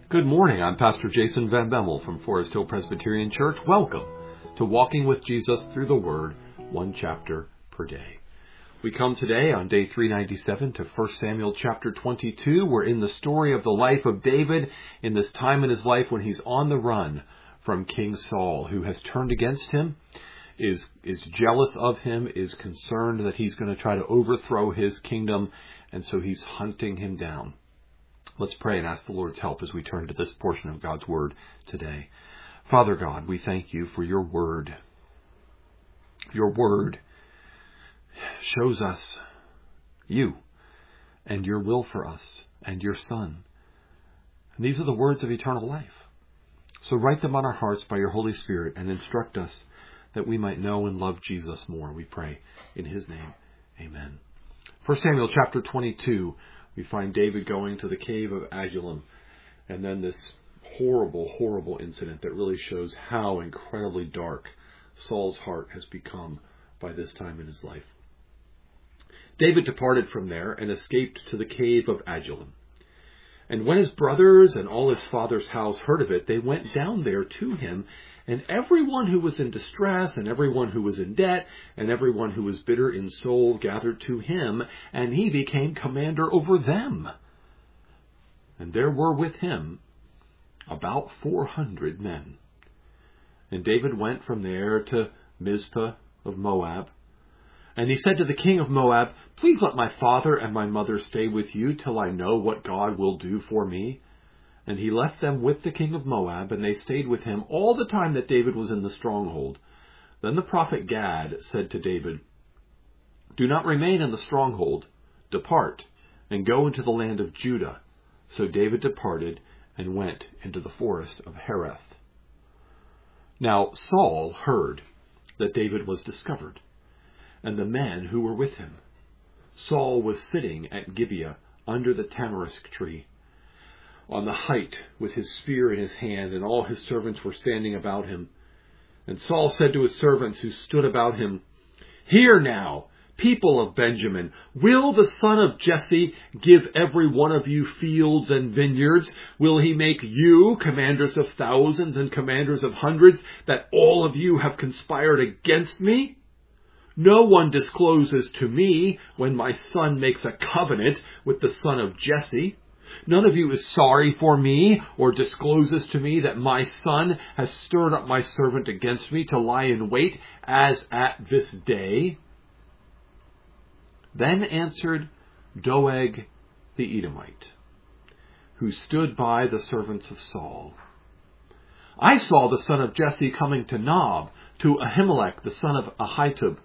Good morning. I'm Pastor Jason Van Bemmel from Forest Hill Presbyterian Church. Welcome to Walking with Jesus Through the Word, one chapter per day. We come today on day 397 to 1 Samuel chapter 22. We're in the story of the life of David in this time in his life when he's on the run from King Saul, who has turned against him, is jealous of him, is concerned that he's going to try to overthrow his kingdom, and so he's hunting him down. Let's pray and ask the Lord's help as we turn to this portion of God's Word today. Father God, we thank you for your Word. Your Word shows us you and your will for us and your Son. And these are the words of eternal life. So write them on our hearts by your Holy Spirit and instruct us that we might know and love Jesus more, we pray. In his name, amen. 1 Samuel chapter 22. We find David going to the cave of Adullam, and then this horrible, horrible incident that really shows how incredibly dark Saul's heart has become by this time in his life. David departed from there and escaped to the cave of Adullam. And when his brothers and all his father's house heard of it, they went down there to him, and everyone who was in distress, and everyone who was in debt, and everyone who was bitter in soul gathered to him, and he became commander over them. And there were with him about 400 men. And David went from there to Mizpah of Moab. And he said to the king of Moab, "Please let my father and my mother stay with you till I know what God will do for me." And he left them with the king of Moab, and they stayed with him all the time that David was in the stronghold. Then the prophet Gad said to David, "Do not remain in the stronghold. Depart, and go into the land of Judah." So David departed and went into the forest of Hereth. Now Saul heard that David was discovered, and the men who were with him. Saul was sitting at Gibeah under the tamarisk tree, on the height, with his spear in his hand, and all his servants were standing about him. And Saul said to his servants who stood about him, "Hear now, people of Benjamin, will the son of Jesse give every one of you fields and vineyards? Will he make you commanders of thousands and commanders of hundreds, that all of you have conspired against me? No one discloses to me when my son makes a covenant with the son of Jesse. None of you is sorry for me or discloses to me that my son has stirred up my servant against me to lie in wait as at this day." Then answered Doeg the Edomite, who stood by the servants of Saul, "I saw the son of Jesse coming to Nob, to Ahimelech the son of Ahitub.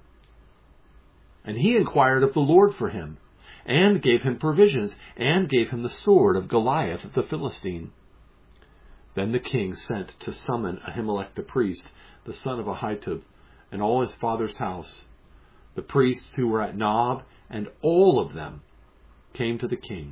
And he inquired of the Lord for him, and gave him provisions, and gave him the sword of Goliath the Philistine." Then the king sent to summon Ahimelech the priest, the son of Ahitub, and all his father's house. The priests who were at Nob, and all of them, came to the king.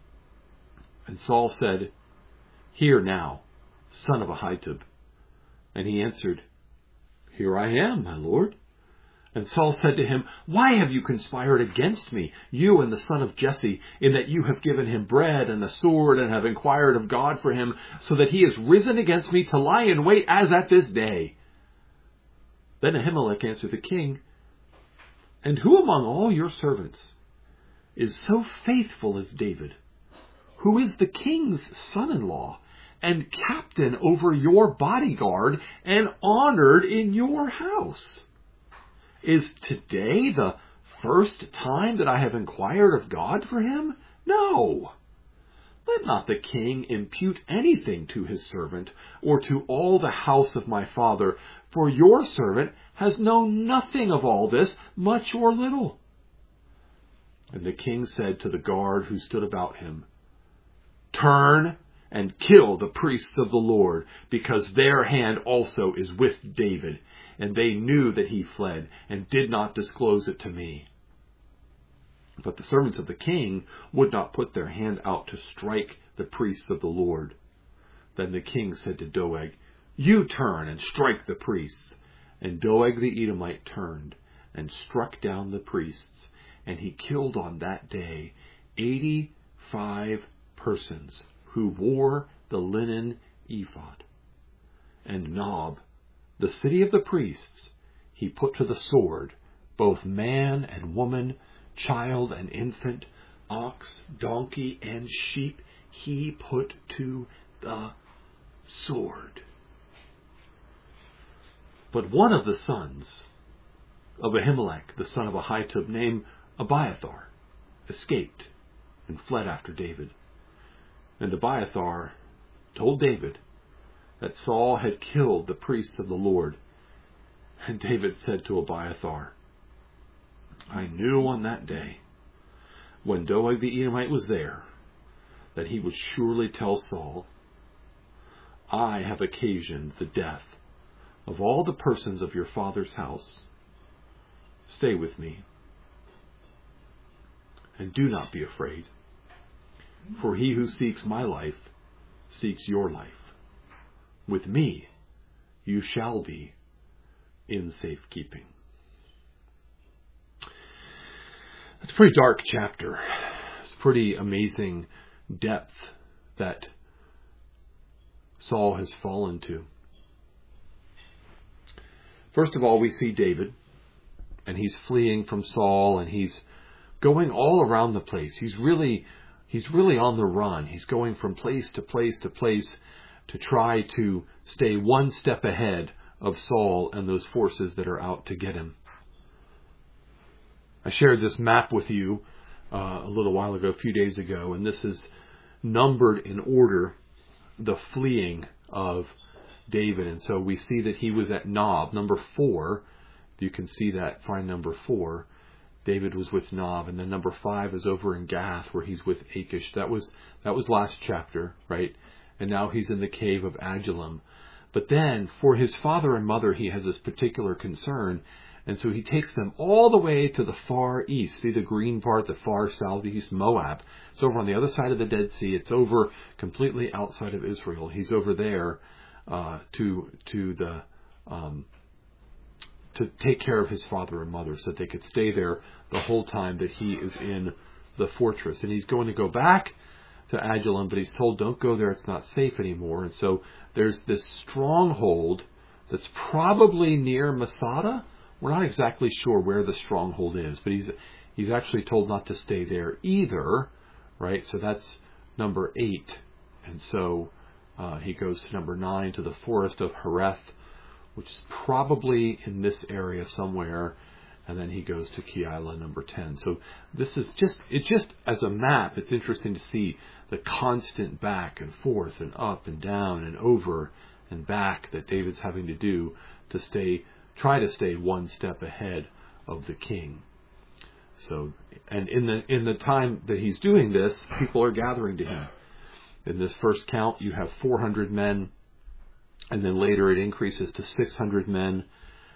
And Saul said, "Hear now, son of Ahitub." And he answered, "Here I am, my lord." And Saul said to him, "Why have you conspired against me, you and the son of Jesse, in that you have given him bread and a sword, and have inquired of God for him, so that he has risen against me to lie in wait as at this day?" Then Ahimelech answered the king, "And who among all your servants is so faithful as David, who is the king's son-in-law, and captain over your bodyguard, and honored in your house? Is today the first time that I have inquired of God for him? No. Let not the king impute anything to his servant, or to all the house of my father, for your servant has known nothing of all this, much or little." And the king said to the guard who stood about him, "Turn and kill the priests of the Lord, because their hand also is with David, and they knew that he fled, and did not disclose it to me." But the servants of the king would not put their hand out to strike the priests of the Lord. Then the king said to Doeg, "You turn and strike the priests." And Doeg the Edomite turned and struck down the priests, and he killed on that day 85 persons who wore the linen ephod. And Nob, the city of the priests, he put to the sword, both man and woman, child and infant, ox, donkey, and sheep, he put to the sword. But one of the sons of Ahimelech, the son of Ahitub, named Abiathar, escaped and fled after David. And Abiathar told David that Saul had killed the priests of the Lord. And David said to Abiathar, I knew on that day, when Doeg the Edomite was there, that he would surely tell Saul, I have occasioned the death of all the persons of your father's house. Stay with me, and do not be afraid, for he who seeks my life seeks your life. With me you shall be in safekeeping. It's a pretty dark chapter. It's pretty amazing depth that Saul has fallen to. First of all, we see David, and he's fleeing from Saul, and he's going all around the place. He's really on the run. He's going from place to place to place to try to stay one step ahead of Saul and those forces that are out to get him. I shared this map with you a little while ago, a few days ago, and this is numbered in order, the fleeing of David. And so we see that he was at Nob, number 4. You can see that, find number 4. David was with Nob, and then number 5 is over in Gath, where he's with Achish. That was last chapter, right? And now he's in the cave of Adullam. But then, for his father and mother, he has this particular concern, and so he takes them all the way to the far east. See the green part, the far southeast, Moab. It's over on the other side of the Dead Sea. It's over completely outside of Israel. He's over there to take care of his father and mother, so that they could stay there the whole time that he is in the fortress. And he's going to go back to Adullam, but he's told, don't go there, it's not safe anymore. And so there's this stronghold that's probably near Masada. We're not exactly sure where the stronghold is, but he's actually told not to stay there either, right? So that's number 8. And so he goes to number 9, to the forest of Hereth, which is probably in this area somewhere, and then he goes to Keilah, number 10. So this is just as a map, it's interesting to see the constant back and forth and up and down and over and back that David's having to do to try to stay one step ahead of the king. So, and in the time that he's doing this, people are gathering to him. In this first count, you have 400 men. And then later it increases to 600 men.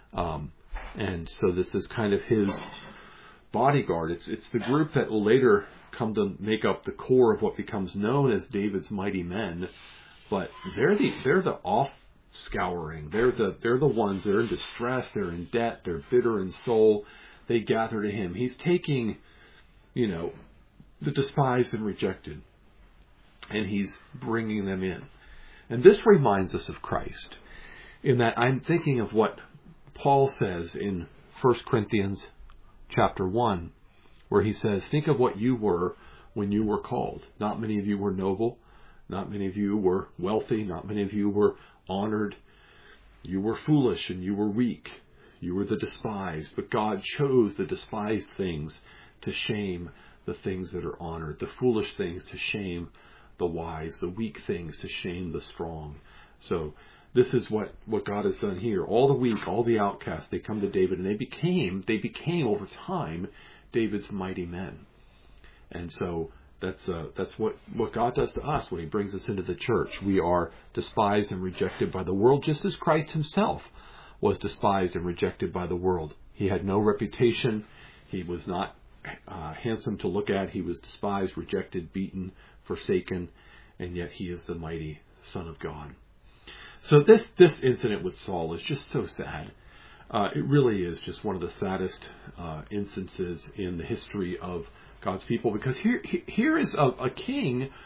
And so this is kind of his bodyguard. It's the group that will later come to make up the core of what becomes known as David's mighty men. But they're the off-scouring. They're the ones that are in distress. They're in debt. They're bitter in soul. They gather to him. He's taking, the despised and rejected, and he's bringing them in. And this reminds us of Christ, in that I'm thinking of what Paul says in 1 Corinthians chapter 1, where he says, think of what you were when you were called. Not many of you were noble. Not many of you were wealthy. Not many of you were honored. You were foolish and you were weak. You were the despised. But God chose the despised things to shame the things that are honored, the foolish things to shame the wise, the weak things to shame the strong. So this is what God has done here. All the weak, all the outcasts, they come to David, and they became over time David's mighty men. And so that's what God does to us when he brings us into the church. We are despised and rejected by the world, just as Christ himself was despised and rejected by the world. He had no reputation. He was not handsome to look at. He was despised, rejected, beaten, forsaken, and yet he is the mighty Son of God. So this incident with Saul is just so sad. It really is just one of the saddest instances in the history of God's people, because here is a king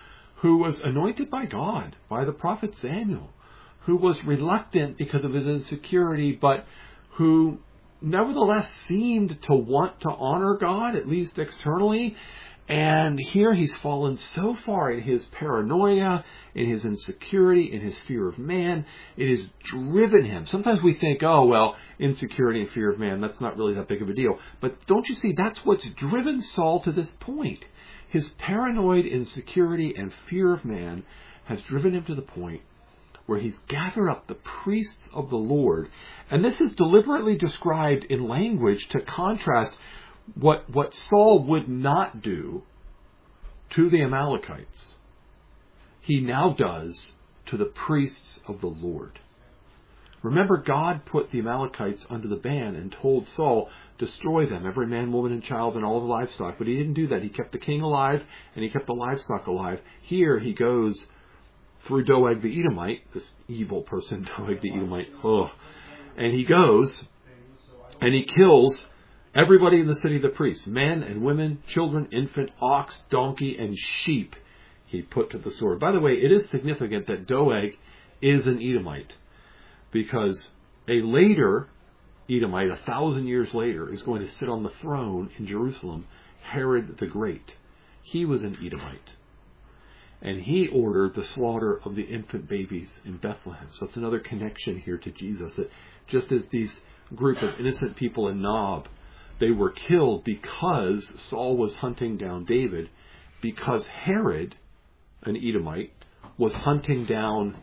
who was anointed by God, by the prophet Samuel, who was reluctant because of his insecurity, but who nevertheless seemed to want to honor God, at least externally. And here he's fallen so far in his paranoia, in his insecurity, in his fear of man. It has driven him. Sometimes we think, oh, well, insecurity and fear of man, that's not really that big of a deal. But don't you see, that's what's driven Saul to this point. His paranoid insecurity and fear of man has driven him to the point where he's gathered up the priests of the Lord. And this is deliberately described in language to contrast what Saul would not do to the Amalekites, he now does to the priests of the Lord. Remember, God put the Amalekites under the ban and told Saul, destroy them, every man, woman, and child, and all the livestock. But he didn't do that. He kept the king alive, and he kept the livestock alive. Here he goes through Doeg the Edomite, this evil person, Doeg the Edomite, and he goes and he kills everybody in the city of the priests, men and women, children, infant, ox, donkey, and sheep he put to the sword. By the way, it is significant that Doeg is an Edomite, because a later Edomite, 1,000 years later, is going to sit on the throne in Jerusalem, Herod the Great. He was an Edomite. And he ordered the slaughter of the infant babies in Bethlehem. So it's another connection here to Jesus, that just as these group of innocent people in Nob, they were killed because Saul was hunting down David, because Herod, an Edomite, was hunting down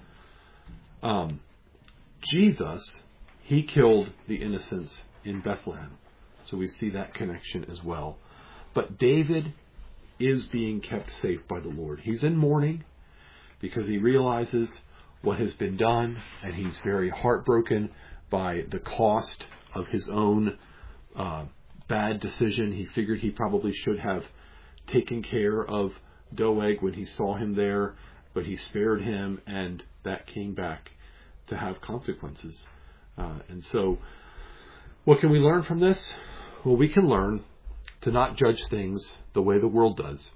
Jesus. He killed the innocents in Bethlehem. So we see that connection as well. But David is being kept safe by the Lord. He's in mourning because he realizes what has been done, and he's very heartbroken by the cost of his own bad decision. He figured he probably should have taken care of Doeg when he saw him there, but he spared him, and that came back to have consequences. And so, what can we learn from this? Well, we can learn to not judge things the way the world does.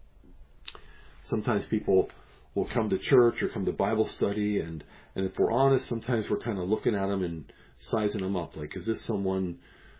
Sometimes people will come to church or come to Bible study, and if we're honest, sometimes we're kind of looking at them and sizing them up. Like, is this someone,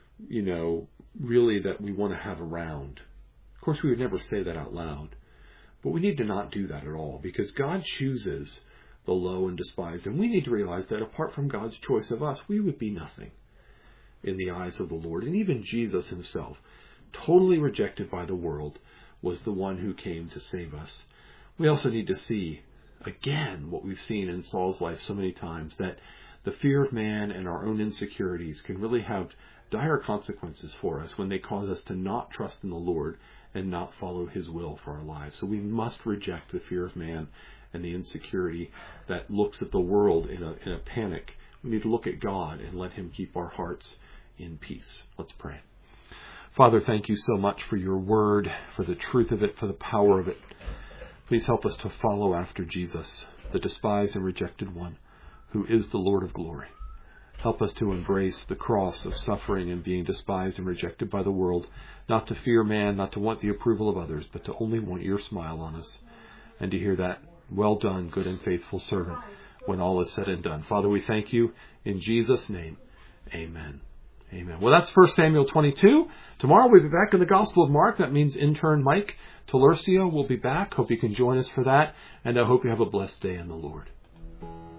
really that we want to have around? Of course, we would never say that out loud. But we need to not do that at all, because God chooses the low and despised. And we need to realize that apart from God's choice of us, we would be nothing in the eyes of the Lord. And even Jesus himself, totally rejected by the world, was the one who came to save us. We also need to see, again, what we've seen in Saul's life so many times, that the fear of man and our own insecurities can really have dire consequences for us when they cause us to not trust in the Lord and not follow his will for our lives. So we must reject the fear of man and the insecurity that looks at the world in a panic. We need to look at God and let him keep our hearts in peace. Let's pray. Father, thank you so much for your word, for the truth of it, for the power of it. Please help us to follow after Jesus, the despised and rejected one, who is the Lord of glory. Help us to embrace the cross of suffering and being despised and rejected by the world, not to fear man, not to want the approval of others, but to only want your smile on us, and to hear that, well done, good and faithful servant, when all is said and done. Father, we thank you in Jesus' name. Amen. Amen. Well, that's 1 Samuel 22. Tomorrow we'll be back in the Gospel of Mark. That means intern Mike Talercio will be back. Hope you can join us for that. And I hope you have a blessed day in the Lord.